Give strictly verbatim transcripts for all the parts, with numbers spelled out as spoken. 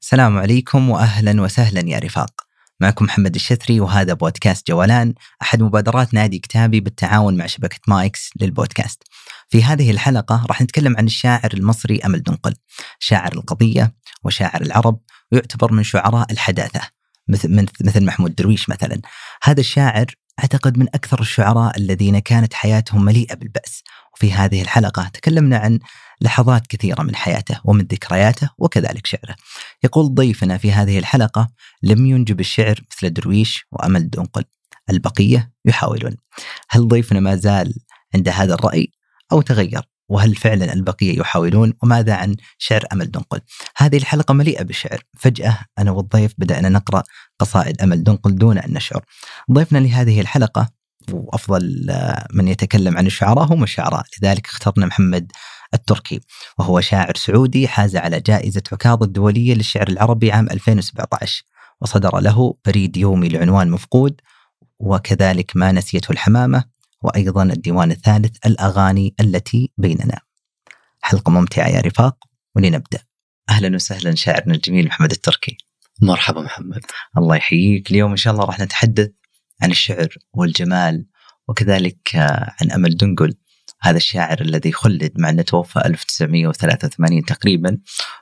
السلام عليكم وأهلا وسهلا يا رفاق. معكم محمد الشثري وهذا بودكاست جولان، أحد مبادرات نادي كتابي بالتعاون مع شبكة مايكس للبودكاست. في هذه الحلقة راح نتكلم عن الشاعر المصري أمل دنقل، شاعر القضية وشاعر العرب، ويعتبر من شعراء الحداثة مثل مثل محمود درويش مثلا. هذا الشاعر أعتقد من أكثر الشعراء الذين كانت حياتهم مليئة بالبأس، وفي هذه الحلقة تكلمنا عن لحظات كثيرة من حياته ومن ذكرياته وكذلك شعره. يقول ضيفنا في هذه الحلقة: لم ينجب الشعر مثل درويش وأمل دنقل، البقية يحاولون. هل ضيفنا ما زال عند هذا الرأي أو تغير؟ وهل فعلا البقية يحاولون؟ وماذا عن شعر أمل دنقل؟ هذه الحلقة مليئة بالشعر. فجأة أنا والضيف بدأنا نقرأ قصائد أمل دنقل دون أن نشعر. ضيفنا لهذه الحلقة وأفضل من يتكلم عن الشعراء هم الشعراء، لذلك اخترنا محمد التركي، وهو شاعر سعودي حاز على جائزة عكاظ الدولية للشعر العربي عام ألفين وسبعة عشر، وصدر له بريد يومي لعنوان مفقود، وكذلك ما نسيته الحمامة، وأيضا الديوان الثالث الأغاني التي بيننا. حلقة ممتعة يا رفاق، ولنبدأ. أهلا وسهلا شاعرنا الجميل محمد التركي. مرحبا محمد. الله يحييك. اليوم إن شاء الله راح نتحدث عن الشعر والجمال، وكذلك عن أمل دنقل، هذا الشاعر الذي خلد مع أنه توفى ألف وتسعمائة وثلاثة وثمانين تقريبا.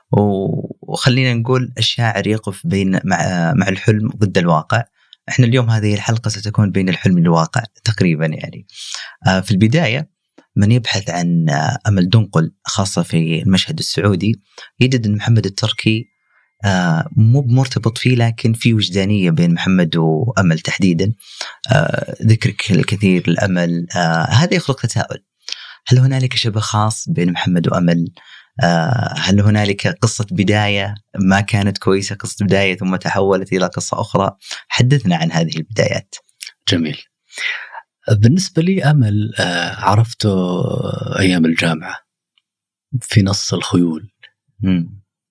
وخلينا نقول الشاعر يقف بين مع مع الحلم ضد الواقع. احنا اليوم هذه الحلقة ستكون بين الحلم والواقع تقريبا يعني. في البداية من يبحث عن أمل دنقل خاصة في المشهد السعودي يجد أن محمد التركي مو مرتبط فيه، لكن في وجدانية بين محمد وأمل تحديدا. ذكرك الكثير لأمل هذا يخلق تساؤل: هل هنالك شبه خاص بين محمد وأمل؟ هل هنالك قصة بداية ما كانت كويسة، قصة بداية ثم تحولت إلى قصة أخرى؟ حدثنا عن هذه البدايات. جميل. بالنسبة لي أمل عرفته أيام الجامعة في نص الخيول. م.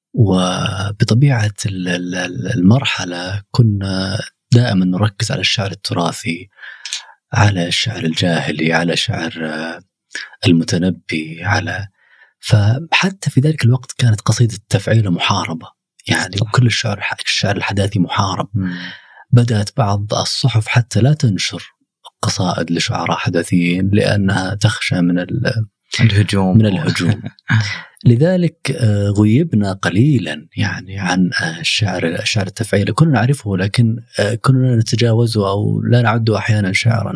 وبطبيعة المرحلة كنا دائما نركز على الشعر التراثي، على الشعر الجاهلي، على شعر المتنبي، على فحتى في ذلك الوقت كانت قصيدة التفعيل محاربة يعني، وكل الشعر الشعر الحداثي محارب. م. بدأت بعض الصحف حتى لا تنشر قصائد لشعراء حداثيين لأنها تخشى من الهجوم من الهجوم. لذلك غيبنا قليلا يعني عن الشعر الشعر التفعيلي، كنا نعرفه لكن كنا نتجاوزه أو لا نعده أحيانا شعرا.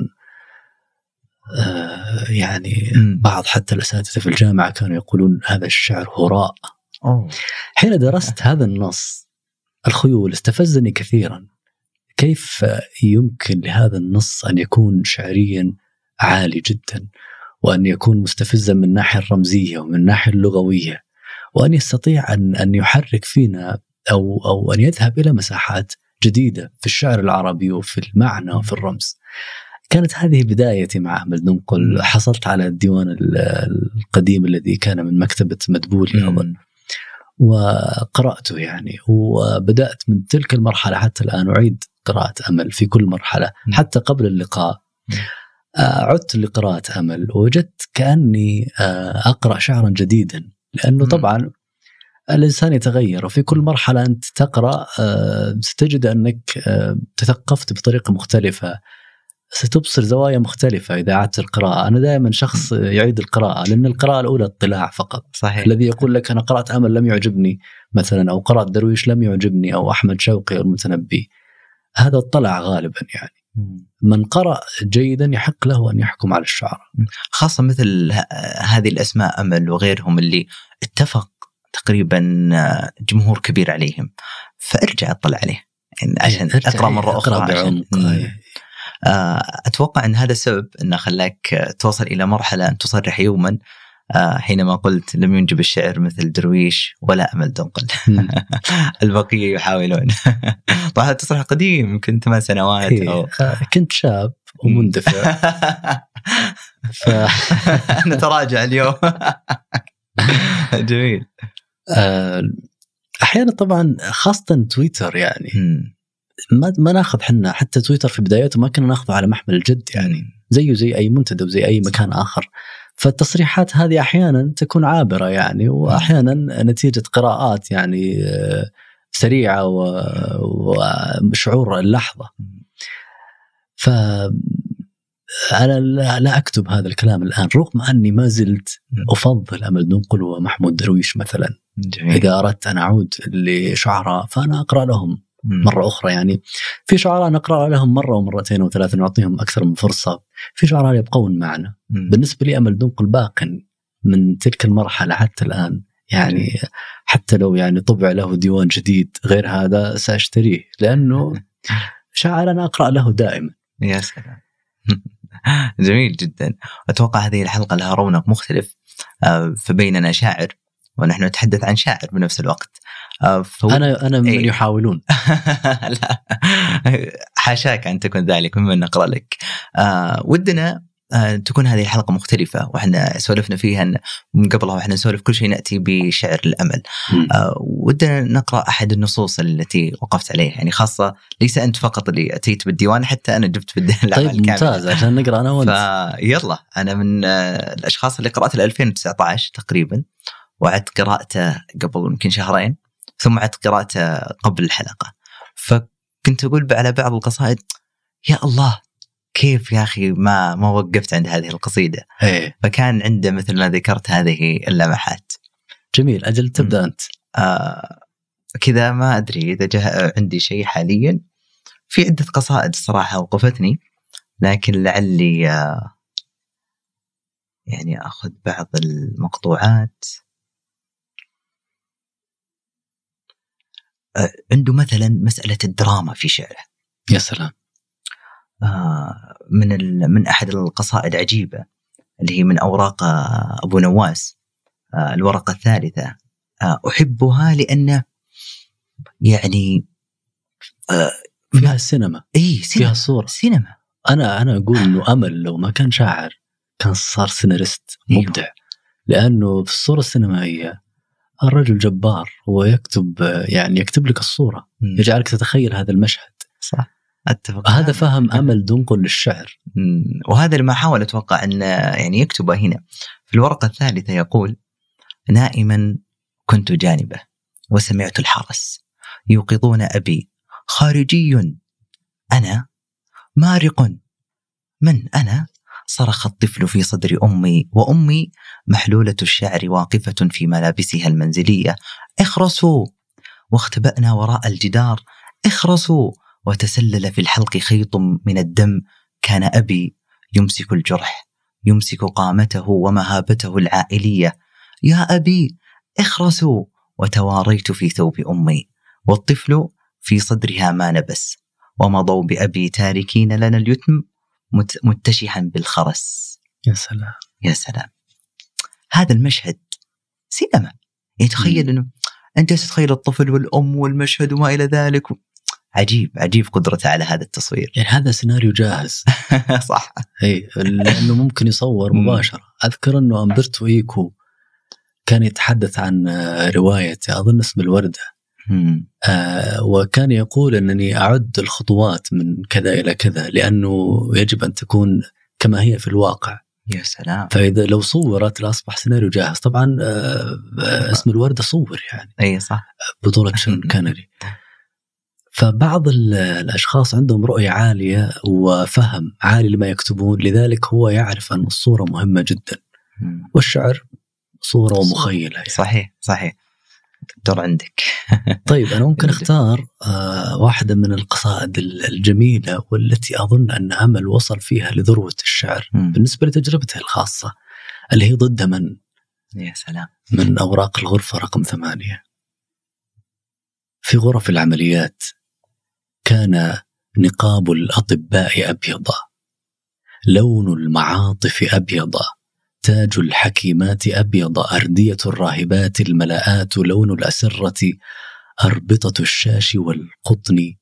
يعني بعض حتى الأساتذة في الجامعة كانوا يقولون هذا الشعر هراء. حين درست هذا النص الخيول استفزني كثيرا، كيف يمكن لهذا النص أن يكون شعريا عالي جدا، وأن يكون مستفزا من الناحية الرمزية ومن الناحية اللغوية، وأن يستطيع أن أن يحرك فينا أو أو أن يذهب إلى مساحات جديدة في الشعر العربي وفي المعنى وفي الرمز. كانت هذه بدايتي مع أمل دنقل. حصلت على الديوان القديم الذي كان من مكتبة مدبولي أظن، وقرأته يعني، وبدأت من تلك المرحلة حتى الآن أعيد قراءة أمل في كل مرحلة. حتى قبل اللقاء عدت لقراءة أمل ووجدت كأني أقرأ شعرا جديدا، لأنه طبعا الإنسان يتغير، وفي كل مرحلة أنت تقرأ ستجد أنك تثقفت بطريقة مختلفة، ستبصر زوايا مختلفة إذا عدت القراءة. أنا دائما شخص يعيد القراءة، لأن القراءة الأولى اطلاع فقط. صحيح. الذي يقول لك أنا قرأت أمل لم يعجبني مثلا، أو قرأت درويش لم يعجبني، أو أحمد شوقي أو المتنبي، هذا اطلاع غالبا يعني. من قرأ جيدا يحق له أن يحكم على الشعراء، خاصة مثل هذه الأسماء أمل وغيرهم اللي اتفق تقريبا جمهور كبير عليهم، فأرجع أطلع عليه يعني عشان أقرأ مرة أخرى عشان أتوقع أن هذا السبب أنه خلاك توصل إلى مرحلة أن تصرح يوما حينما قلت لم ينجب الشعر مثل درويش ولا أمل دنقل. البقية يحاولون. طبعا هذا تصريح قديم، يمكن ثمان سنوات أو... كنت شاب ومندفع. ف... نتراجع اليوم. جميل. أحيانا طبعا خاصة تويتر يعني ما ما ناخذ حنا، حتى تويتر في بداياته ما كنا ناخذه على محمل الجد يعني، زيه زي أي منتدى وزي أي مكان آخر. فالتصريحات هذه أحيانا تكون عابرة يعني، وأحيانا نتيجة قراءات يعني سريعة وشعور اللحظة. ف أنا لا أكتب هذا الكلام الآن، رغم أني ما زلت أفضل أمل دنقل ومحمود درويش مثلا. جميل. إذا أردت أن أعود لشعراء فأنا أقرأ لهم مرة أخرى. يعني في شعراء نقرأ لهم مرة ومرتين وثلاثة، نعطيهم أكثر من فرصة. في شعراء يبقون معنا. بالنسبة لي أمل دنقل باق من تلك المرحلة حتى الآن. يعني حتى لو يعني طبع له ديوان جديد غير هذا سأشتريه، لأنه شاعر أنا أقرأ له دائما. يا سلام. جميل جدا. أتوقع هذه الحلقة لها رونق مختلف، فبيننا شاعر ونحن نتحدث عن شاعر بنفس الوقت. فود... أنا أنا من إيه؟ يحاولون. لا حاشاك أن تكون ذلك ممن نقرأ لك. آه ودنا آه تكون هذه الحلقة مختلفة، وإحنا سولفنا فيها أن من قبلها وإحنا نسولف كل شيء نأتي بشعر الأمل. آه ودنا نقرأ أحد النصوص التي وقفت عليها، يعني خاصة ليس أنت فقط اللي أتيت بالديوان، حتى أنا جبت بالديوان الأعمال طيب كاملة. ممتاز، عشان نقرأ أنا وأنت. فيلا أنا من آه الأشخاص اللي قرأت ألفين وتسعة عشر تقريبا، وعدت قراءته قبل يمكن شهرين، ثم عدت قراءته قبل الحلقة. فكنت أقول على بعض القصائد يا الله كيف يا أخي ما ما وقفت عند هذه القصيدة. هي. فكان عنده مثل ما ذكرت هذه اللمحات. جميل. أجل تبدأ أنت. آه كذا ما أدري إذا جاء عندي شيء حاليا. في عدة قصائد الصراحة وقفتني، لكن لعلي آه يعني أخذ بعض المقطوعات. آه عنده مثلا مسألة الدراما في شعره. يا سلام. آه من من أحد القصائد عجيبة اللي هي من أوراق أبو نواس، آه الورقة الثالثة. آه أحبها لأن يعني آه فيها السينما. إيه سينما. فيها صورة سينما. أنا أنا أقول إنه أمل لو ما كان شاعر كان صار سيناريست مبدع. أيوه. لأنه في الصورة السينمائية الرجل جبار، هو يكتب يعني يكتب لك الصورة، م. يجعلك تتخيل هذا المشهد. صح. أتفق. هذا فهم أمل دنقل للشعر، وهذا اللي ما حاول أتوقع أن يعني يكتبه هنا. في الورقة الثالثة يقول: نائما كنت جانبه وسمعت الحرس يوقظون أبي، خارجي أنا مارق. من أنا؟ صرخ الطفل في صدر أمي، وأمي محلولة الشعر واقفة في ملابسها المنزلية: اخرسوا. واختبأنا وراء الجدار: اخرسوا. وتسلل في الحلق خيط من الدم. كان أبي يمسك الجرح، يمسك قامته ومهابته العائلية: يا أبي اخرسوا. وتواريت في ثوب أمي، والطفل في صدرها ما نبس. ومضوا بأبي تاركين لنا اليتم متشحا بالخرس. يا سلام. يا سلام. هذا المشهد سينما. يتخيل أنه أنت تتخيل الطفل والأم والمشهد وما إلى ذلك. عجيب عجيب قدرته على هذا التصوير. يعني هذا سيناريو جاهز. صح. اي لانه ممكن يصور مباشره. اذكر انه أمبرتو إيكو كان يتحدث عن روايه اظن اسم الورده، آه وكان يقول انني اعد الخطوات من كذا الى كذا لانه يجب ان تكون كما هي في الواقع. يا سلام. فاذا لو صورت لاصبح سيناريو جاهز. طبعا آه آه اسم الورده صور يعني. اي صح. بطوله شون كانري. فبعض الأشخاص عندهم رؤية عالية وفهم عالي لما يكتبون، لذلك هو يعرف أن الصورة مهمة جدا، والشعر صورة ومخيلة يعني. صحيح صحيح. دور عندك. طيب أنا ممكن أختار آه واحدة من القصائد الجميلة والتي أظن أن أمل وصل فيها لذروة الشعر م. بالنسبة لتجربته الخاصة، اللي هي ضد من. يا سلام. من أوراق الغرفة رقم ثمانية. في غرف العمليات كان نقاب الأطباء أبيضا، لون المعاطف أبيضا، تاج الحكيمات أبيضا، أردية الراهبات الملاءات، لون الأسرة أربطة الشاش والقطن،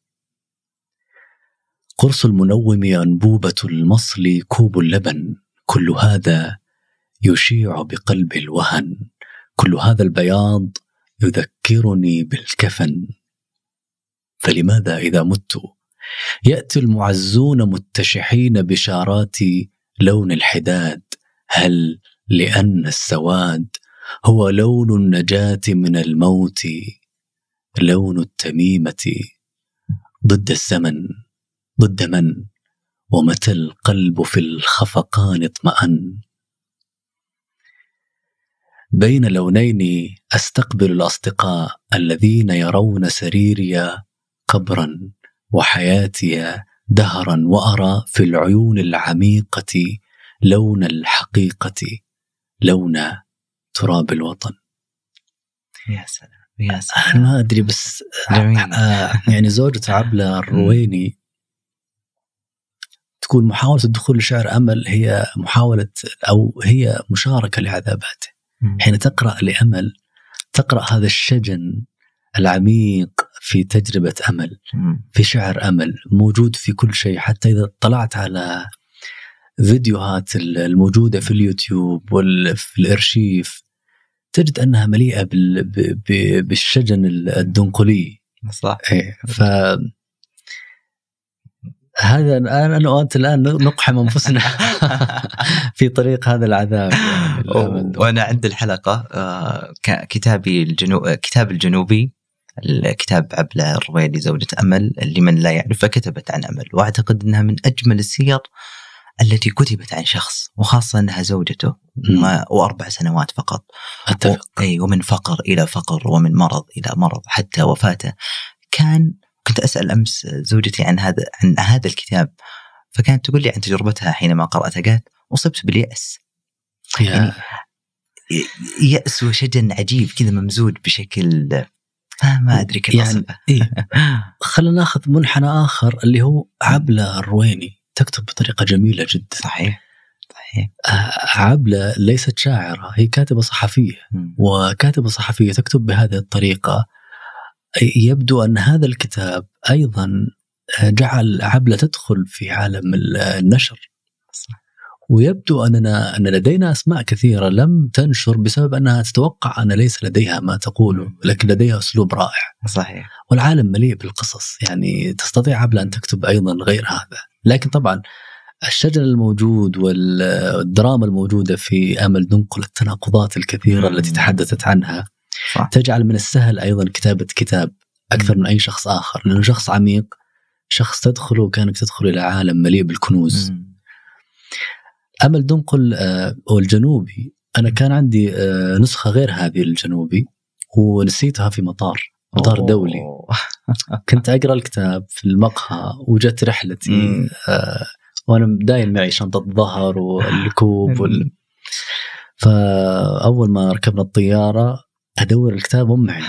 قرص المنوم أنبوبة المصل، كوب اللبن. كل هذا يشيع بقلب الوهن، كل هذا البياض يذكرني بالكفن. فلماذا إذا مت يأتي المعزون متشحين بشارات لون الحداد؟ هل لأن السواد هو لون النجاة من الموت؟ لون التميمة ضد الزمن ضد من ومتى القلب في الخفقان اطمأن. بين لونين أستقبل الأصدقاء الذين يرون سريري قبرا وحياتي دهرا، وأرى في العيون العميقة لون الحقيقة، لون تراب الوطن. يا سلام يا سلام. ما أدري بس آه يعني زوجة عبلة الرويني تقول محاولة الدخول لشعر أمل هي محاولة أو هي مشاركة لعذاباته. حين تقرأ لأمل تقرأ هذا الشجن العميق في تجربة أمل، في شعر أمل موجود في كل شيء. حتى إذا طلعت على فيديوهات الموجودة في اليوتيوب وفي الأرشيف تجد أنها مليئة بالشجن الدنقلي. صح. ف هذا الآن أنا وأنت الآن نقحم أنفسنا في طريق هذا العذاب يعني. وأنا عند الحلقة كتابي الجنو... كتاب الجنوبي، الكتاب عبلة الرويني زوجة أمل، لمن لا يعرف فكتبت عن أمل، وأعتقد أنها من أجمل السير التي كتبت عن شخص، وخاصة أنها زوجته وما... وأربع سنوات فقط. و... أي ومن فقر إلى فقر ومن مرض إلى مرض حتى وفاته. كان كنت أسأل أمس زوجتي عن هذا عن هذا الكتاب، فكانت تقول لي عن تجربتها حينما قرأته. قالت أصبت باليأس. يعني يأس وشجن عجيب كذا ممزوج بشكل ما أدري كيف يعني إيه. خلنا ناخذ منحنى آخر اللي هو عبلة الرويني تكتب بطريقة جميلة جدا. صحيح صحيح. عبلة ليست شاعرة، هي كاتبة صحفية، وكاتبة صحفية تكتب بهذه الطريقة. يبدو أن هذا الكتاب أيضا جعل عبلة تدخل في عالم النشر، ويبدو أننا أن لدينا أسماء كثيرة لم تنشر بسبب أنها تتوقع أن ليس لديها ما تقوله، لكن لديها أسلوب رائع. صحيح. والعالم مليء بالقصص، يعني تستطيع عبلة أن تكتب أيضا غير هذا. لكن طبعا الشجن الموجود والدراما الموجودة في أمل دنقل، التناقضات الكثيرة التي تحدثت عنها، صح. تجعل من السهل أيضا كتابة كتاب أكثر من أي شخص آخر، لأنه شخص عميق، شخص تدخل وكانك تدخل إلى عالم مليء بالكنوز. م. أمل دنقل آه والجنوبي، أنا كان عندي آه نسخة غير هذه الجنوبي ونسيتها في مطار مطار أوه. دولي. كنت أقرأ الكتاب في المقهى وجت رحلتي آه وأنا دايم معي شنطة ظهر والكوب وال... فأول ما ركبنا الطيارة أدور الكتاب ومعي،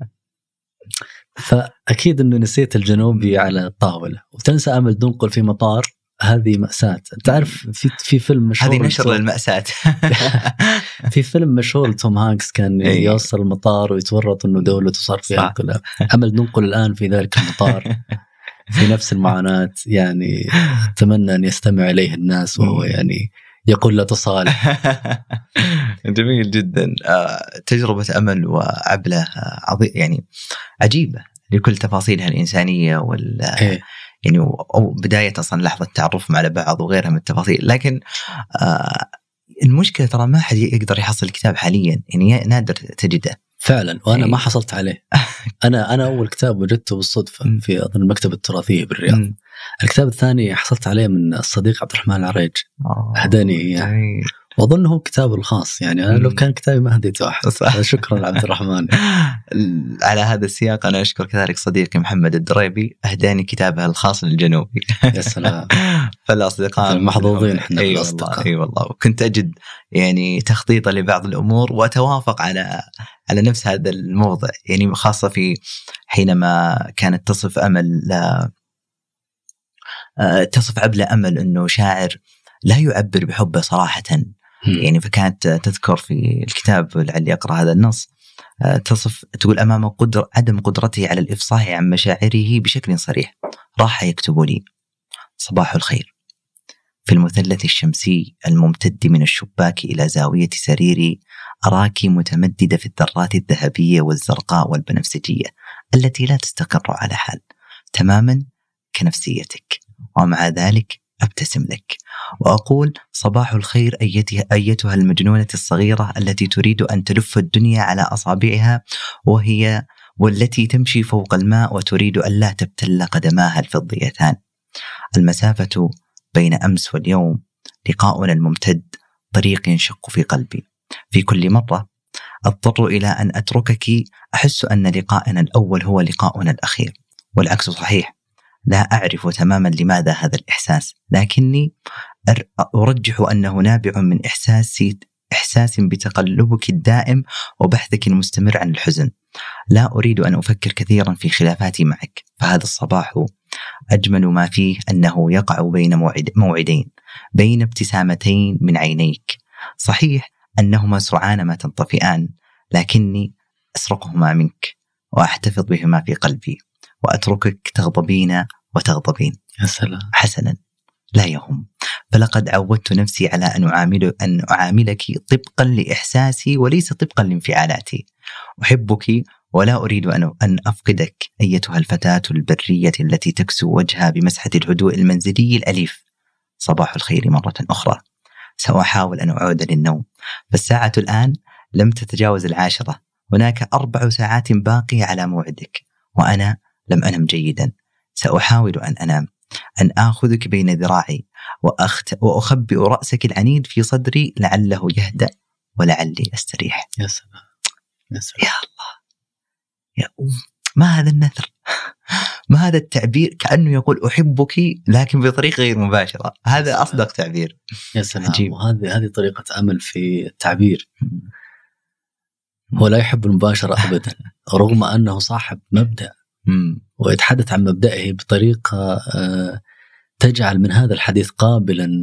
فأكيد أنه نسيت الجنوبي على الطاولة. وتنسى أمل دنقل في مطار، هذه مأساة. تعرف في في فيلم مشهور، هذه نشر للمأساة. في فيلم مشهور توم هانكس كان يوصل المطار ويتورط أنه دولته صار فيها انقلاب. أمل دنقل الآن في ذلك المطار في نفس المعاناة. يعني أتمنى أن يستمع إليه الناس وهو يعني يقول لا تصالح. جميل جدا. تجربة أمل وعبلة عظيم، يعني عجيبة لكل تفاصيلها الإنسانية وال إيه؟ يعني أو بداية أصلا لحظة تعرفهم على بعض وغيرها من التفاصيل. لكن آه المشكلة ترى ما حد يقدر يحصل الكتاب حاليا، يعني نادر تجده فعلا. وأنا إيه؟ ما حصلت عليه. أنا أنا أول كتاب وجدته بالصدفة في أظن المكتبة التراثية بالرياض. م. الكتاب الثاني حصلت عليه من الصديق عبد الرحمن العريج، هداني يعني. وأظنه كتابه الخاص، يعني أنا لو كان كتابي ما هديته أحد. شكرا عبد الرحمن. على هذا السياق أنا أشكر كذلك صديقي محمد الدريبي، أهداني كتابه الخاص للجنوبي. يا سلام. فالأصدقاء محظوظين إحنا أي والله. أي والله. وكنت أجد يعني تخطيطا لبعض الأمور وأتوافق على على نفس هذا الموضع، يعني خاصة في حينما كانت تصف أمل لا تصف عبلة أمل أنه شاعر لا يعبر بحبه صراحة. يعني فكانت تذكر في الكتاب لعلي أقرأ هذا النص، تصف تقول أمام قدر عدم قدرته على الإفصاح عن مشاعره بشكل صريح راح يكتب لي: صباح الخير، في المثلث الشمسي الممتد من الشباك إلى زاوية سريري أراك متمددة في الذرات الذهبية والزرقاء والبنفسجية التي لا تستقر على حال، تماما كنفسيتك، ومع ذلك أبتسم لك وأقول: صباح الخير أيتها, أيتها المجنونة الصغيرة التي تريد أن تلف الدنيا على أصابعها وهي والتي تمشي فوق الماء وتريد أن لا تبتل قدماها الفضيتان. المسافة بين أمس واليوم لقاؤنا الممتد طريق ينشق في قلبي. في كل مرة أضطر إلى أن أتركك أحس أن لقاءنا الأول هو لقاؤنا الأخير، والعكس صحيح. لا أعرف تماما لماذا هذا الإحساس، لكني أرجح أنه نابع من إحساسي إحساس بتقلبك الدائم وبحثك المستمر عن الحزن. لا أريد أن أفكر كثيرا في خلافاتي معك، فهذا الصباح أجمل ما فيه أنه يقع بين موعد موعدين، بين ابتسامتين من عينيك. صحيح أنهما سرعان ما تنطفئان، لكني أسرقهما منك وأحتفظ بهما في قلبي، وأتركك تغضبين وتغضبين. يا سلام. حسنا، لا يهم، فلقد عودت نفسي على أن أعامل أن أعاملك طبقا لإحساسي وليس طبقا لانفعالاتي. أحبك ولا أريد أن أن أفقدك أيتها الفتاة البرية التي تكسو وجهها بمسحة الهدوء المنزلي الأليف. صباح الخير مرة أخرى. سأحاول أن أعود للنوم، فالساعة الآن لم تتجاوز العاشرة. هناك أربع ساعات باقية على موعدك وأنا لم أنم جيدا. سأحاول أن أنام، أن آخذك بين ذراعي وأخت... وأخبئ رأسك العنيد في صدري لعله يهدأ ولعلي أستريح. يا سلام يا سلام. يا الله يا أم، ما هذا النثر، ما هذا التعبير، كأنه يقول أحبك لكن بطريقة غير مباشرة. هذا أصدق تعبير. يا سلام. وهذه هذه طريقة أمل في التعبير. هو لا يحب المباشرة أبدا رغم أنه صاحب مبدأ ويتحدث عن مبدئه بطريقة تجعل من هذا الحديث قابلا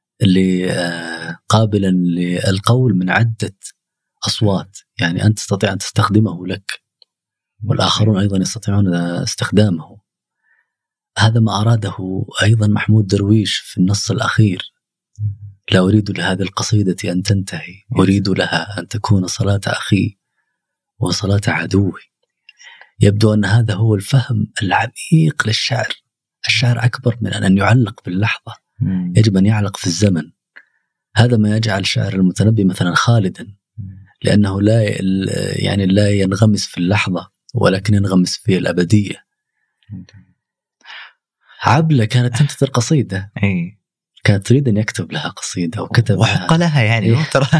قابلا للقول من عدة أصوات. يعني أنت تستطيع أن تستخدمه لك والآخرون أيضا يستطيعون استخدامه. هذا ما أراده أيضا محمود درويش في النص الأخير: لا أريد لهذه القصيدة أن تنتهي، أريد لها أن تكون صلاة أخي وصلاة عدوي. يبدو أن هذا هو الفهم العميق للشعر. الشعر أكبر من أن يعلق باللحظة، يجب أن يعلق في الزمن. هذا ما يجعل شعر المتنبي مثلا خالدا، لأنه لا يعني لا ينغمس في اللحظة ولكن ينغمس في الأبدية. عبلة كانت تنتظر قصيدة، كانت تريد أن يكتب لها قصيدة وكتب وحق لها يعني.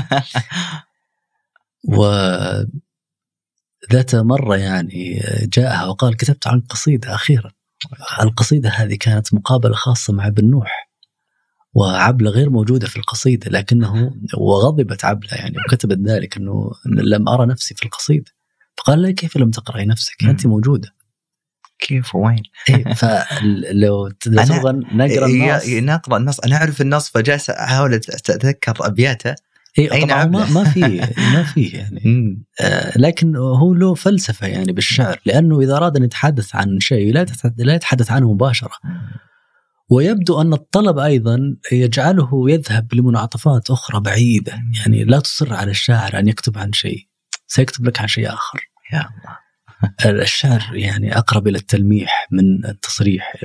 وذات مرة يعني جاءها وقال: كتبت عن قصيدة أخيرا. القصيدة هذه كانت مقابلة خاصة مع ابن نوح، وعبلة غير موجودة في القصيدة، لكنه وغضبت عبلة يعني وكتبت ذلك أنه لم أرى نفسي في القصيدة. فقال لها: كيف لم تقرأي نفسك؟ أنت موجودة. كيف وين؟ إيه، فلو تبغى نقرأ النص نقرأ النص. أنا أعرف النص فجالس أحاول أتذكر أبياته. إيه، طبعا ما ما فيه ما فيه يعني آه لكن هو له فلسفة يعني بالشعر، لأنه إذا أراد أن يتحدث عن شيء لا لا يتحدث عنه مباشرة. ويبدو أن الطلب أيضا يجعله يذهب لمنعطفات أخرى بعيدة. يعني لا تصر على الشاعر أن يكتب عن شيء، سيكتب لك عن شيء آخر. يا الله. الشعر يعني أقرب إلى التلميح من التصريح.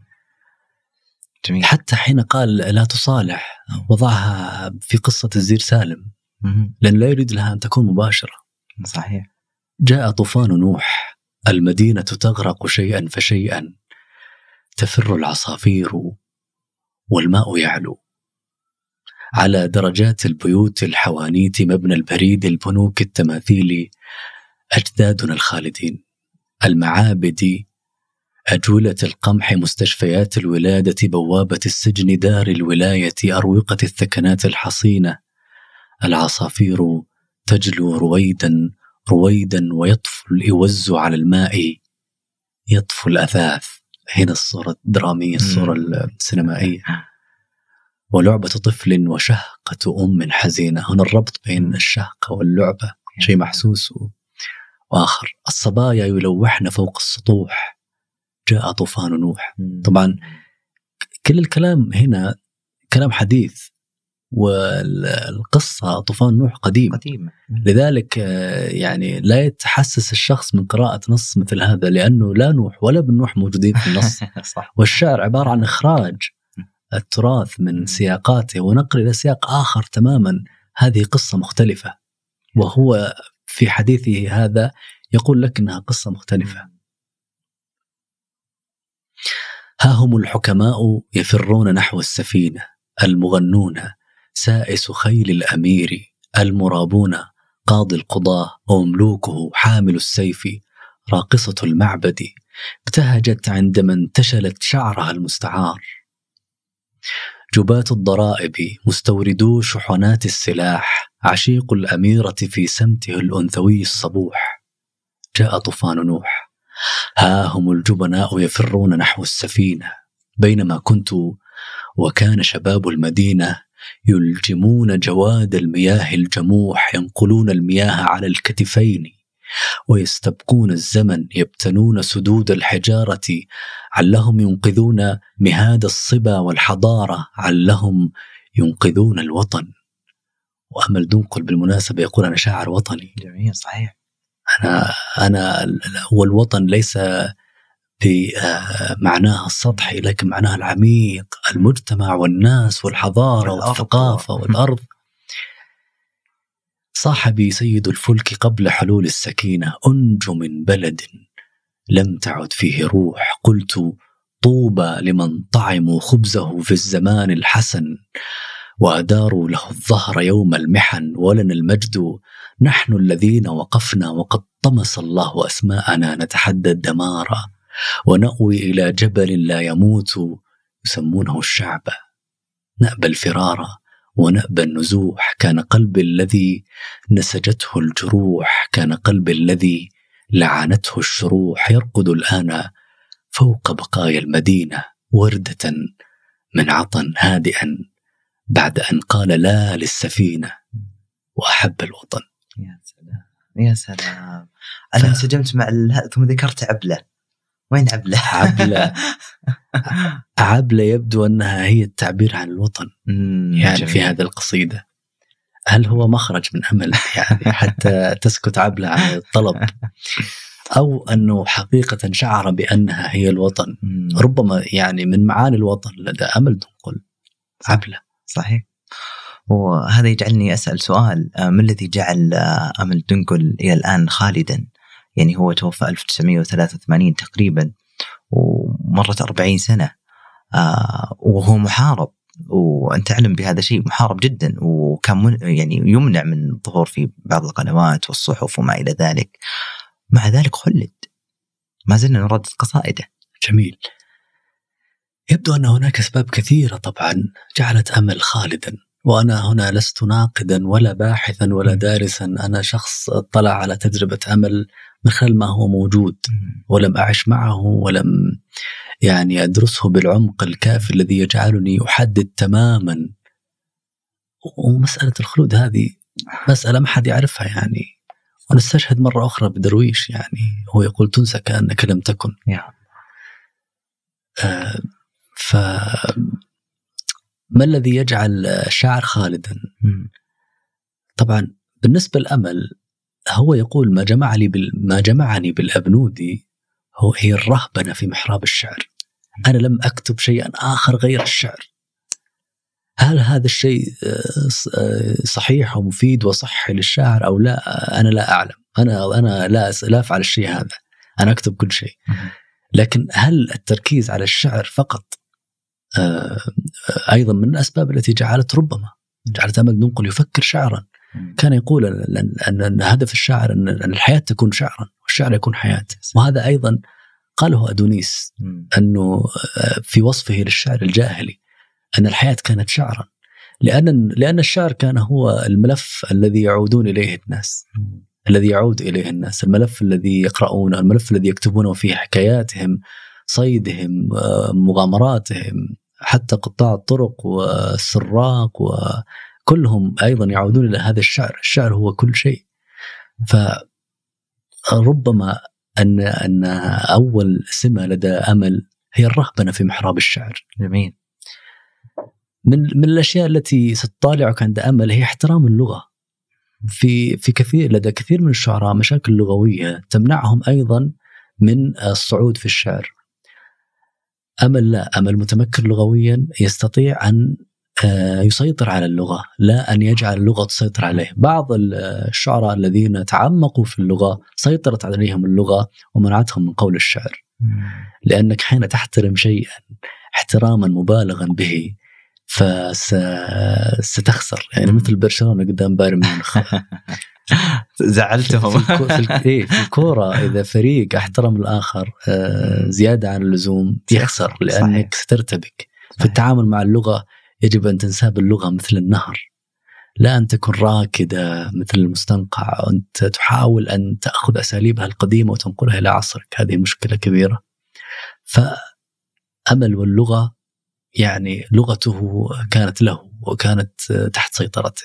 جميل. حتى حين قال لا تصالح وضعها في قصة الزير سالم، لأن لا يريد لها أن تكون مباشرة. صحيح. جاء طوفان نوح، المدينة تغرق شيئا فشيئا، تفر العصافير والماء يعلو على درجات البيوت الحوانيت، مبنى البريد البنوك التماثيل، أجدادنا الخالدين، المعابد أجولة القمح، مستشفيات الولادة، بوابة السجن، دار الولاية، أروقة الثكنات الحصينة، العصافير تجلو رويدا رويدا ويطفو الإوز على الماء، يطفو الأثاث. هنا الصورة الدرامية، الصورة السينمائية. ولعبة طفل وشهقة أم حزينة. هنا الربط بين الشهقة واللعبة شيء محسوس. وآخر: الصبايا يلوحن فوق السطوح، جاء طوفان نوح. طبعا كل الكلام هنا كلام حديث، والقصة طوفان نوح قديم. قديم. لذلك يعني لا يتحسس الشخص من قراءة نص مثل هذا، لأنه لا نوح ولا ابن نوح موجودين في النص. والشعر عبارة عن إخراج التراث من سياقاته ونقل إلى سياق آخر تماما. هذه قصة مختلفة، وهو في حديثه هذا يقول لك إنها قصة مختلفة. ها هم الحكماء يفرون نحو السفينة، المغنون سائس خيل الأمير، المرابون قاضي القضاة ومملوكه، حامل السيف راقصة المعبد، ابتهجت عندما انتشلت شعرها المستعار، جبات الضرائب مستوردو شحنات السلاح، عشيق الأميرة في سمته الأنثوي الصبوح، جاء طوفان نوح. ها هم الجبناء يفرون نحو السفينة، بينما كنت وكان شباب المدينة يلجمون جواد المياه الجموح، ينقلون المياه على الكتفين ويستبقون الزمن، يبتنون سدود الحجارة علهم ينقذون مهاد الصبا والحضارة، علهم ينقذون الوطن. وأمل دنقل بالمناسبة يقول أنا شاعر وطني. جميل، صحيح. أنا أنا والوطن ليس بمعناها السطحي، لكن معناها العميق، المجتمع والناس والحضارة والثقافة والأرض. صاحبي سيد الفلك قبل حلول السكينة، أنج من بلد لم تعد فيه روح، قلت طوبى لمن طعموا خبزه في الزمان الحسن، وأداروا له الظهر يوم المحن، ولنا المجد نحن الذين وقفنا، وقد طمس الله أسماءنا نتحدى الدمار، ونأوي إلى جبل لا يموت يسمونه الشعب، نأبى الفرار ونأبى النزوح، كان قلبي الذي نسجته الجروح، كان قلبي الذي لعنته الشروح، يرقد الآن فوق بقايا المدينة وردة من عطن هادئا، بعد أن قال لا للسفينة وأحب الوطن. يا سلام يا سلام. أنا انسجمت ف... مع ال... ثم ذكرت عبلة. وين عبلة؟ عبلة عبلة يبدو أنها هي التعبير عن الوطن يعني جميل. في هذا القصيدة هل هو مخرج من أمل يعني حتى تسكت عبلة عن الطلب، أو أنه حقيقة شعر بأنها هي الوطن؟ ربما يعني من معاني الوطن لدى أمل دنقل عبلة. صحيح. وهذا يجعلني أسأل سؤال، ما الذي جعل أمل دنقل إلى الآن خالدا؟ يعني هو توفى ألف وتسعمائة وثلاثة وثمانين تقريبا، ومرت أربعين سنة، وهو محارب، وأنت تعلم بهذا شيء، محارب جدا، وكان يعني يمنع من الظهور في بعض القنوات والصحف وما إلى ذلك، مع ذلك خلد، ما زلنا نردد قصائده. جميل. يبدو أن هناك أسباب كثيرة طبعا جعلت أمل خالدا، وأنا هنا لست ناقدا ولا باحثا ولا دارسا، أنا شخص اطلع على تجربة أمل من خلال ما هو موجود، ولم أعش معه ولم يعني أدرسه بالعمق الكافي الذي يجعلني أحدد تماما. ومسألة الخلود هذه مسألة ما حد يعرفها يعني، ونستشهد مرة أخرى بدرويش يعني هو يقول تنسى كأنك لم تكن. آه فما الذي يجعل الشاعر خالدا؟ طبعا بالنسبة للأمل هو يقول ما جمعني بال ما جمعني بالأبنودي هو هي الرهبنة في محراب الشعر. أنا لم أكتب شيئا آخر غير الشعر. هل هذا الشيء صحيح ومفيد وصحي للشاعر أو لا؟ أنا لا أعلم. أنا أنا لا لا أفعل الشيء هذا. أنا أكتب كل شيء. لكن هل التركيز على الشعر فقط أيضا من الأسباب التي جعلت ربما جعلت أمل دنقل يفكر شعرا؟ كان يقول أن هدف الشاعر أن الحياة تكون شعرا والشعر يكون حياة. وهذا أيضا قاله أدونيس أنه في وصفه للشعر الجاهلي أن الحياة كانت شعرا، لأن لأن الشعر كان هو الملف الذي يعودون إليه الناس، الذي يعود إليه الناس، الملف الذي يقرؤونه، الملف الذي يكتبونه فيه حكاياتهم، صيدهم، مغامراتهم، حتى قطاع الطرق والسراق وكلهم أيضا يعودون إلى هذا الشعر. الشعر هو كل شيء. فربما أن أن أول سمة لدى أمل هي الرهبنة في محراب الشعر. جميل. من من الأشياء التي ستطالعك عند أمل هي احترام اللغة. في في كثير لدى كثير من الشعراء مشاكل لغوية تمنعهم أيضا من الصعود في الشعر. أمل لا، أمل متمكن لغويا، يستطيع أن يسيطر على اللغة، لا أن يجعل اللغة تسيطر عليه. بعض الشعراء الذين تعمقوا في اللغة سيطرت عليهم اللغة ومنعتهم من قول الشعر، لأنك حين تحترم شيئا احتراما مبالغا به فستخسر. يعني مثل برشلونة قدام بايرن ميونخ زعلتهم. في الكورة إذا فريق احترم الآخر زيادة عن اللزوم يخسر، لأنك سترتبك. في التعامل مع اللغة يجب أن تنساب اللغة مثل النهر، لا أن تكون راكدة مثل المستنقع، وأنت تحاول أن تأخذ أساليبها القديمة وتنقلها إلى عصرك. هذه مشكلة كبيرة. فأمل واللغة يعني لغته كانت له وكانت تحت سيطرته.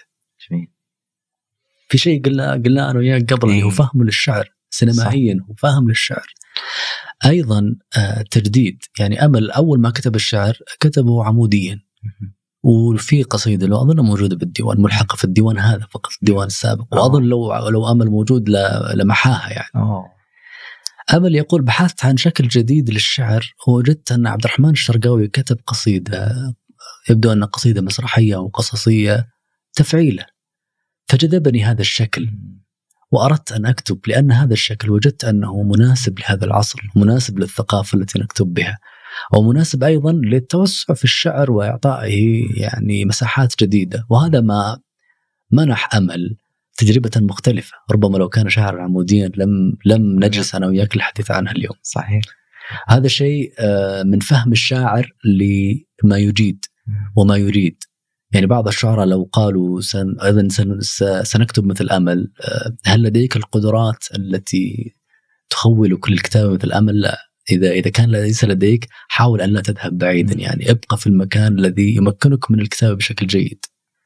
في شيء قلنا قلنا أنا وياك قبل، اللي هو فهم للشعر سينمائيا، هو فهم للشعر أيضا. آه تجديد. يعني أمل أول ما كتب الشعر كتبه عموديا، وفي قصيدة لو أظن موجودة بالديوان، ملحقة في الديوان هذا فقط، الديوان السابق، وأظن لو لو أمل موجود لمحاها يعني. أوه. أمل يقول: بحثت عن شكل جديد للشعر ووجدت أن عبد الرحمن الشرقاوي كتب قصيدة يبدو أن قصيدة مسرحية وقصصية تفعيلة، فجذبني هذا الشكل وأردت أن أكتب، لأن هذا الشكل وجدت أنه مناسب لهذا العصر، مناسب للثقافة التي نكتب بها، ومناسب أيضا للتوسع في الشعر وإعطائه يعني مساحات جديدة. وهذا ما منح أمل تجربة مختلفة. ربما لو كان شعر عموديا لم لم نجلس أنا وياك الحديث عنها اليوم. صحيح. هذا شيء من فهم الشاعر لما يجيد وما يريد. يعني بعض الشعراء لو قالوا سن أيضا سن سنكتب مثل أمل، هل لديك القدرات التي تخولك للكتابة مثل أمل؟ لا. إذا إذا كان ليس لديك حاول أن لا تذهب بعيدا، يعني ابقى في المكان الذي يمكنك من الكتابة بشكل جيد.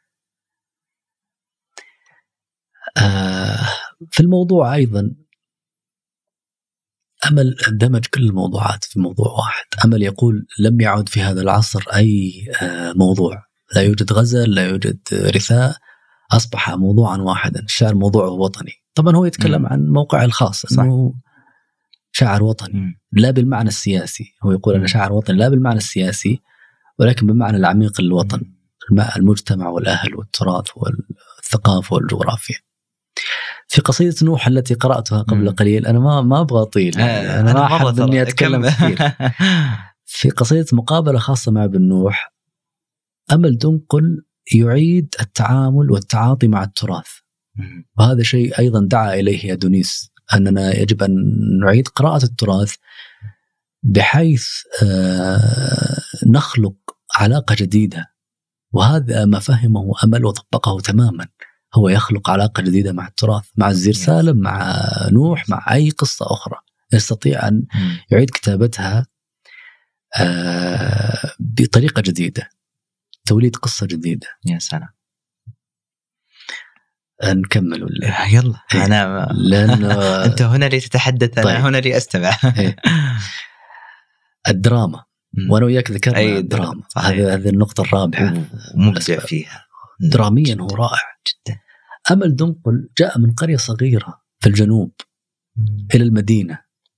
آه في الموضوع أيضا أمل دمج كل الموضوعات في موضوع واحد. أمل يقول: لم يعد في هذا العصر أي آه موضوع، لا يوجد غزل، لا يوجد رثاء، أصبح موضوعا واحدا. الشعر موضوعه وطني. طبعا هو يتكلم م. عن موقعه الخاص، أنه شاعر وطني م. لا بالمعنى السياسي. هو يقول أنا شاعر وطني لا بالمعنى السياسي، ولكن بالمعنى العميق للوطن، المجتمع والأهل والتراث والثقافة والجغرافيا. في قصيدة نوح التي قرأتها قبل م. قليل، أنا ما ما أبغى أطيل، يعني أنا ما أحب إني أتكلم كثير. في قصيدة مقابلة خاصة مع ابن نوح، أمل دنقل يعيد التعامل والتعاطي مع التراث، وهذا شيء أيضا دعا إليه أدونيس، أننا يجب أن نعيد قراءة التراث بحيث نخلق علاقة جديدة. وهذا ما فهمه أمل وطبقه تماما. هو يخلق علاقة جديدة مع التراث، مع الزير سالم، مع نوح، مع أي قصة أخرى يستطيع أن يعيد كتابتها بطريقة جديدة، توليد قصة جديدة. يا سلام. نكمل ولا يلا؟ أنا لأنه أنت هنا لي تتحدث، أنا طيب. هنا لي أستمع. الدراما، وأنا وياك ذكرنا الدراما، هذه هذه النقطة الرابعة، مبدع فيها دراميا، هو رائع جدا. أمل دنقل جاء من قرية صغيرة في الجنوب مم. إلى المدينة،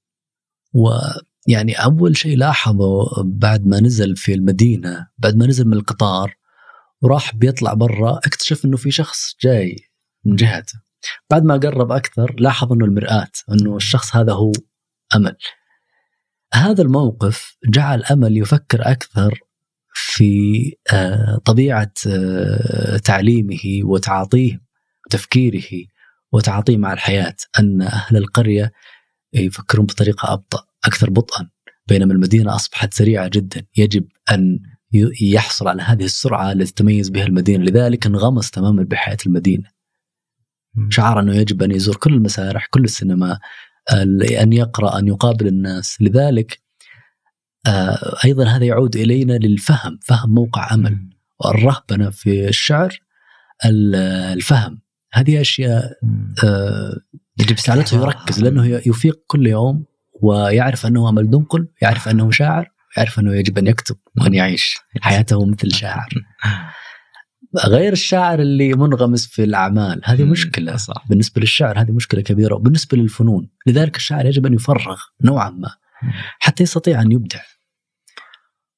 ويعني أول شيء لاحظه بعد ما نزل في المدينة، بعد ما نزل من القطار وراح بيطلع برا، اكتشف أنه في شخص جاي من جهته. بعد ما قرب أكثر لاحظ أنه المرآة، أنه الشخص هذا هو أمل. هذا الموقف جعل أمل يفكر أكثر في طبيعة تعليمه وتعاطيه وتفكيره وتعاطيه مع الحياة، أن أهل القرية يفكرون بطريقة أبطأ، أكثر بطئا، بينما المدينة أصبحت سريعة جدا. يجب أن يحصل على هذه السرعة التي تميز بها المدينة، لذلك انغمس تماما بحياة المدينة. شعر أنه يجب أن يزور كل المسارح، كل السينما، أن يقرأ، أن يقابل الناس. لذلك أيضا هذا يعود إلينا للفهم، فهم موقع أمل. والرهبنة في الشعر الفهم، هذه أشياء جعلته يركز، لأنه يفيق كل يوم ويعرف أنه أمل دنقل، يعرف أنه شاعر، يعرف أنه يجب أن يكتب وأن يعيش حياته مثل شاعر، غير الشاعر اللي منغمس في الأعمال. هذه مشكلة صح. بالنسبة للشعر هذه مشكلة كبيرة، وبالنسبة للفنون لذلك الشاعر يجب أن يفرغ نوعا ما حتى يستطيع أن يبدع.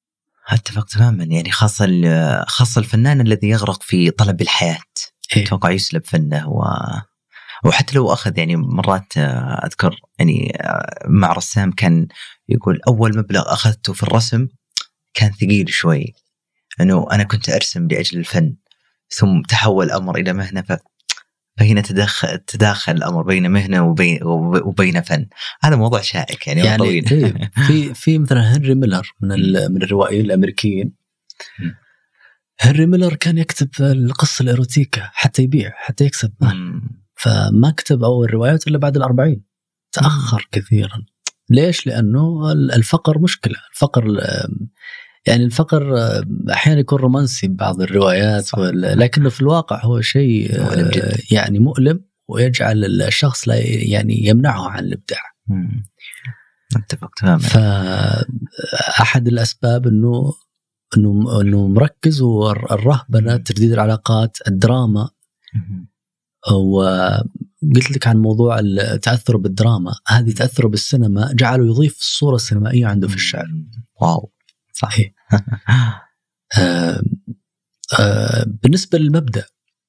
أتفق تماما. يعني خاصة خاصة الفنان الذي يغرق في طلب الحياة أتوقع يسلب فنه و... وحتى لو أخذ يعني مرات أذكر يعني مع رسام كان يقول أول مبلغ أخذته في الرسم كان ثقيل شوي، أنه أنا كنت أرسم لأجل الفن ثم تحول الأمر إلى مهنة، ف... فهنا تدخل تداخل الأمر بين مهنة وبين وبين فن. هذا موضوع شائك يعني, يعني طويل. طيب في في مثلا هنري ميلر من من الروائيين الأمريكيين. هنري ميلر كان يكتب القصة الإيروتيكا حتى يبيع حتى يكسب مال، فما كتب أول روايات إلا بعد الأربعين، تأخر كثيرا. ليش؟ لأنه الفقر مشكلة. الفقر يعني الفقر أحيانا يكون رومانسي ببعض الروايات، لكنه في الواقع هو شيء يعني مؤلم ويجعل الشخص لا يعني يمنعه عن الإبداع. أتفق تماما. فأحد الأسباب إنه إنه إنه مركز والرهبنة، تجديد العلاقات، الدراما. وقلت لك عن موضوع التأثر بالدراما، هذه تأثر بالسينما جعله يضيف الصورة السينمائية عنده في الشعر. واو صحيح. آه آه بالنسبة للمبدأ،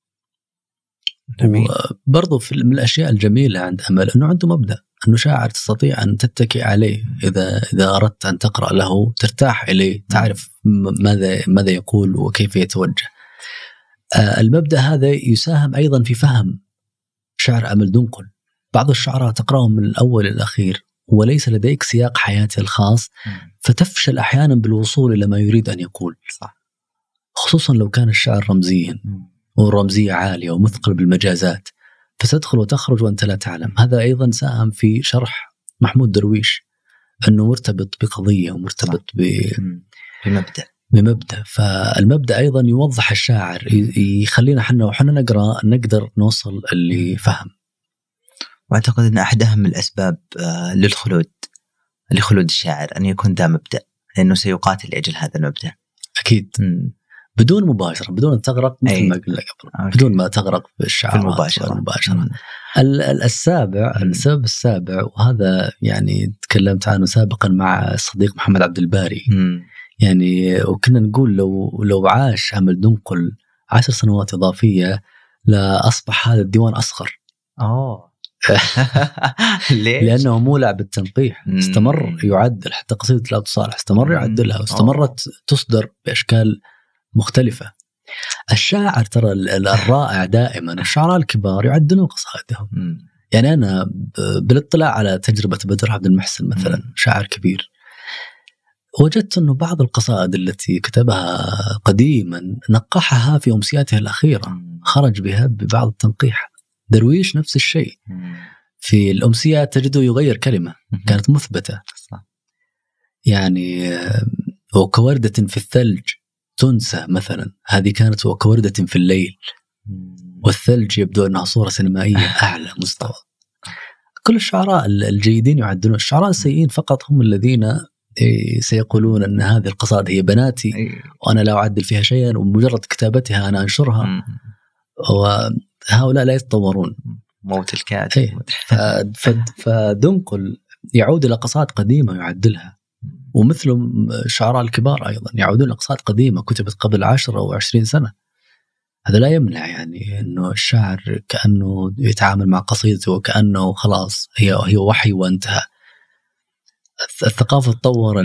برضو في من الأشياء الجميلة عند أمل أنه عنده مبدأ، أنه شاعر تستطيع أن تتكئ عليه إذا إذا أردت أن تقرأ له، ترتاح إليه، تعرف ماذا ماذا يقول وكيف يتوجه. آه المبدأ هذا يساهم أيضا في فهم شعر أمل دنقل. بعض الشعراء تقرأهم من الأول إلى الأخير وليس لديك سياق حياته الخاص، فتفشل أحيانا بالوصول إلى ما يريد أن يقول. صح. خصوصا لو كان الشعر رمزيا والرمزية عالية ومثقل بالمجازات، فتدخل وتخرج وأنت لا تعلم. هذا أيضا ساهم في شرح محمود درويش أنه مرتبط بقضية ومرتبط بمبدأ بمبدأ فالمبدأ أيضا يوضح الشاعر، يخلينا حنا وحنا نقرأ نقدر نوصل اللي فهم. وأعتقد أن أحد أهم الأسباب للخلود لخلود الشاعر أن يكون ذا مبدأ، لأنه سيقاتل لأجل هذا المبدأ. أكيد. م. بدون مباشرة، بدون أن تغرق مثل ما قلنا قبل، بدون ما تغرق في الشعارات المباشرة. المباشرة. السابع، السبب السابع، وهذا يعني تكلمت عنه سابقا مع الصديق محمد عبد الباري. م. يعني وكنا نقول لو لو عاش أمل دنقل عشر سنوات إضافية لا أصبح هذا الديوان أصغر. أوه. ليش؟ لأنه مولع بالتنقيح، استمر يعدل، حتى قصيدة لا تصالح استمر يعدلها، واستمرت تصدر بأشكال مختلفة. الشاعر ترى الرائع دائما الشعراء الكبار يعدلون قصائدهم. يعني أنا بالاطلاع على تجربة بدر عبد المحسن مثلا، شاعر كبير، وجدت أنه بعض القصائد التي كتبها قديما نقحها في أمسياته الأخيرة، خرج بها ببعض التنقيح. درويش نفس الشيء، في الأمسيات تجده يغير كلمة كانت مثبتة. يعني وكوردة في الثلج تنسى مثلا، هذه كانت وكوردة في الليل، والثلج يبدو أنها صورة سينمائية أعلى مستوى. كل الشعراء الجيدين يعدلون، الشعراء السيئين فقط هم الذين سيقولون أن هذه القصائد هي بناتي وأنا لا أعدل فيها شيئا، ومجرد كتابتها أنا أنشرها، وهؤلاء لا يتطورون. موت الكاتب. فدنقل يعود إلى قصائد قديمة يعدلها، ومثلهم الشعراء الكبار أيضا يعودون إلى قصائد قديمة كتبت قبل عشرة أو عشرين سنة. هذا لا يمنع يعني أنه الشاعر كأنه يتعامل مع قصيدته وكأنه خلاص هي هي وحي وانتهى. الثقافة تطور،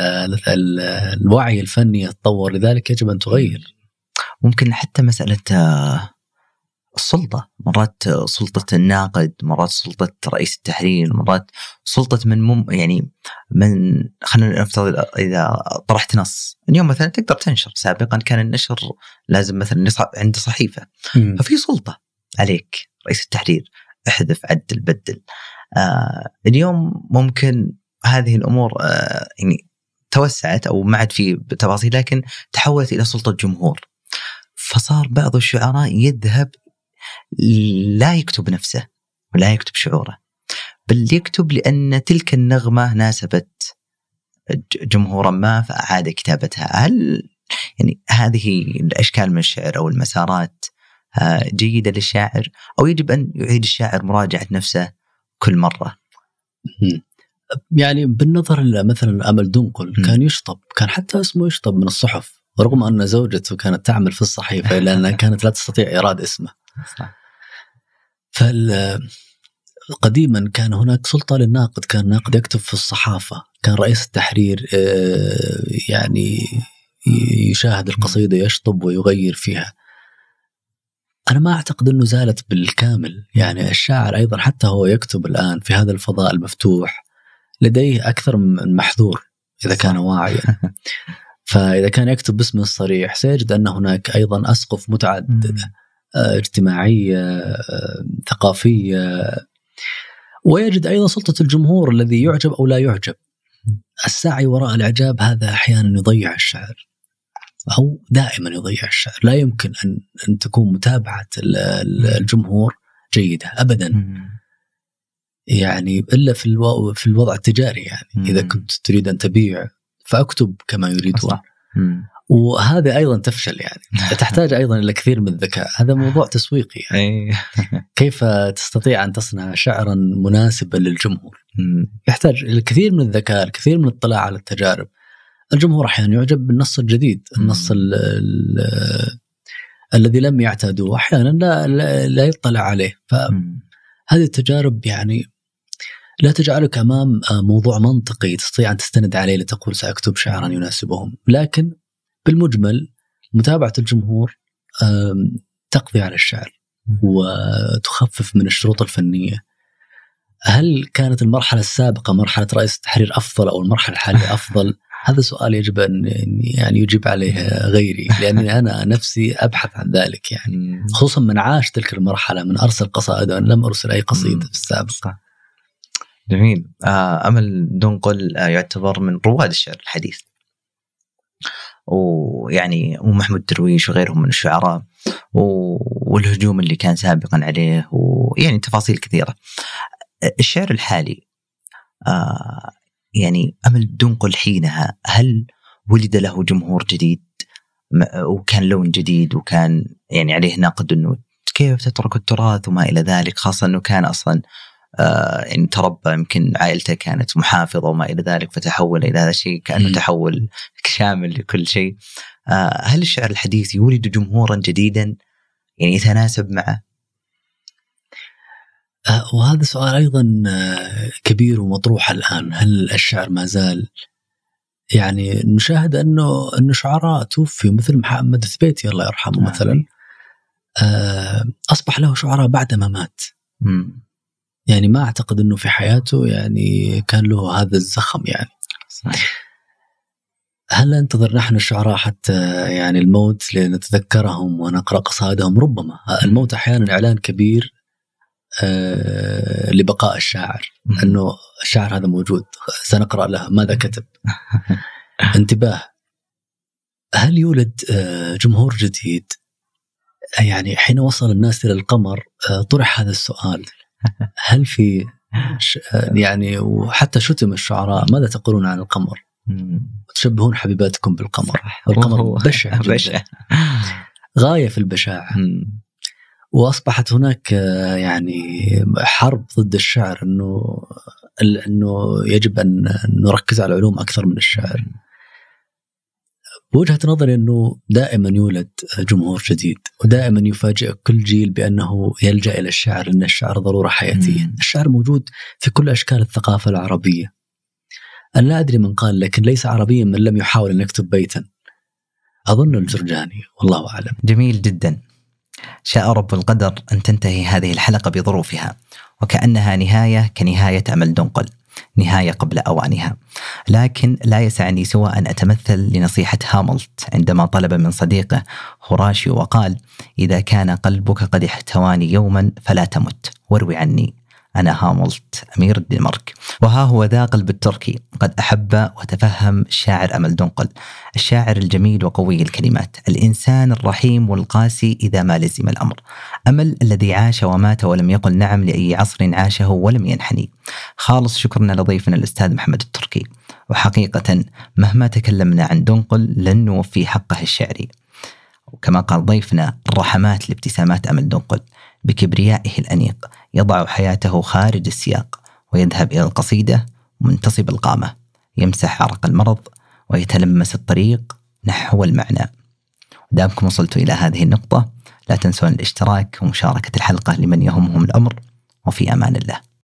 الوعي الفني يتطور، لذلك يجب أن تغير. ممكن حتى مسألة السلطة، مرات سلطة الناقد، مرات سلطة رئيس التحرير، مرات سلطة من مم يعني من خلينا نفترض إذا طرحت نص اليوم مثلا تقدر تنشر، سابقا كان النشر لازم مثلا عند صحيفة، م. ففي سلطة عليك رئيس التحرير، احذف عدل بدل. آه اليوم ممكن هذه الأمور آه يعني توسعت أو ما عاد في تفاصيل، لكن تحولت إلى سلطة جمهور. فصار بعض الشعراء يذهب لا يكتب نفسه ولا يكتب شعوره، بل يكتب لأن تلك النغمة ناسبت جمهورا ما فأعاد كتابتها. هل يعني هذه الأشكال من الشعر أو المسارات جيدة للشاعر، أو يجب أن يعيد الشاعر مراجعة نفسه كل مرة؟ يعني بالنظر مثلا أمل دنقل كان يشطب، كان حتى اسمه يشطب من الصحف، رغم أن زوجته كانت تعمل في الصحيفة لأنها كانت لا تستطيع إيراد اسمه. فقديما كان هناك سلطة للناقد، كان الناقد يكتب في الصحافة، كان رئيس التحرير يعني يشاهد القصيدة يشطب ويغير فيها. أنا ما أعتقد أنه زالت بالكامل، يعني الشاعر أيضا حتى هو يكتب الآن في هذا الفضاء المفتوح لديه أكثر من محذور إذا كان واعيا. فإذا كان يكتب باسمه الصريح سيجد أن هناك أيضا أسقف متعددة، اجتماعية، ثقافية، ويجد أيضا سلطة الجمهور الذي يعجب أو لا يعجب. السعي وراء الإعجاب هذا أحيانا يضيع الشعر، أو دائما يضيع الشعر. لا يمكن أن أن تكون متابعة الجمهور جيدة أبدا، يعني إلا في الو... في الوضع التجاري. يعني إذا كنت تريد أن تبيع فأكتب كما يريدون، وهذا أيضا تفشل. يعني تحتاج أيضا إلى كثير من الذكاء، هذا موضوع تسويقي. يعني كيف تستطيع أن تصنع شعرا مناسبا للجمهور؟ يحتاج إلى الكثير من الذكاء، الكثير من الاطلاع على التجارب. الجمهور أحيانا يعجب بالنص الجديد، النص ال ال الذي لم يعتادوه، أحيانا لا, لا, لا يطلع عليه. فهذه التجارب يعني لا تجعلك أمام موضوع منطقي تستطيع أن تستند عليه لتقول سأكتب شعرا يناسبهم، لكن بالمجمل متابعة الجمهور تقضي على الشعر وتخفف من الشروط الفنية. هل كانت المرحلة السابقة مرحلة رئيس التحرير أفضل أو المرحلة الحالية أفضل؟ هذا سؤال يجب أن يعني يجيب عليه غيري، لأني أنا نفسي أبحث عن ذلك، يعني خصوصا من عاش تلك المرحلة، من أرسل قصائد وأن لم أرسل أي قصيدة في السابق. جميل. أمل دنقل يعتبر من رواد الشعر الحديث، ويعني ومحمود درويش وغيرهم من الشعراء، والهجوم اللي كان سابقا عليه، ويعني تفاصيل كثيرة. الشعر الحالي يعني أمل دنقل حينها هل ولد له جمهور جديد وكان لون جديد وكان يعني عليه نقد أنه كيف تترك التراث وما إلى ذلك، خاصة أنه كان أصلا آه يعني تربى، يمكن عائلته كانت محافظة وما إلى ذلك، فتحول إلى هذا الشيء كأنه م. تحول شامل لكل شيء. آه هل الشعر الحديث يولد جمهورا جديدا يعني يتناسب معه؟ آه وهذا سؤال أيضا كبير ومطروح الآن. هل الشعر ما زال يعني نشاهد أنه أنه شعراء توفي مثل محمد الثبيتي الله يرحمه مثلا، آه أصبح له شعراء بعد ما مات. م. يعني ما أعتقد أنه في حياته يعني كان له هذا الزخم. يعني هل ننتظر نحن الشعراء حتى يعني الموت لنتذكرهم ونقرأ قصائدهم؟ ربما الموت أحيانا إعلان كبير آه لبقاء الشاعر، أنه الشاعر هذا موجود، سنقرأ له ماذا كتب. انتباه، هل يولد آه جمهور جديد؟ يعني حين وصل الناس إلى القمر آه طرح هذا السؤال، هل في يعني وحتى شتم الشعراء ماذا تقولون عن القمر؟ تشبهون حبيباتكم بالقمر. القمر بشع جدا، غاية في البشاعة. وأصبحت هناك يعني حرب ضد الشعر، إنه إنه يجب أن نركز على العلوم أكثر من الشعر. بوجهة نظري أنه دائما يولد جمهور جديد، ودائما يفاجئ كل جيل بأنه يلجأ إلى الشعر، لأن الشعر ضرورة حياتية. مم. الشعر موجود في كل أشكال الثقافة العربية. أنا لا أدري من قال، لكن ليس عربيا من لم يحاول أن يكتب بيتا. أظن الجرجاني، والله أعلم. جميل جدا. شاء رب القدر أن تنتهي هذه الحلقة بظروفها، وكأنها نهاية كنهاية أمل دنقل، نهاية قبل أوانها. لكن لا يسعني سوى أن أتمثل لنصيحة هاملت عندما طلب من صديقه هوراشيو وقال: إذا كان قلبك قد احتواني يوما فلا تمت، واروي عني، أنا هاملت أمير الدنمارك. وها هو ذا قلب التركي قد أحب وتفهم الشاعر أمل دنقل، الشاعر الجميل وقوي الكلمات، الإنسان الرحيم والقاسي إذا ما لزم الأمر. أمل الذي عاش ومات ولم يقل نعم لأي عصر عاشه ولم ينحني. خالص شكرنا لضيفنا الأستاذ محمد التركي. وحقيقة مهما تكلمنا عن دنقل لن نوفي حقه الشعري. وكما قال ضيفنا: الرحمات لابتسامات أمل دنقل، بكبريائه الأنيق يضع حياته خارج السياق ويذهب إلى القصيدة منتصب القامة، يمسح عرق المرض ويتلمس الطريق نحو المعنى. دامكم وصلتوا إلى هذه النقطة لا تنسون الاشتراك ومشاركة الحلقة لمن يهمهم الأمر، وفي أمان الله.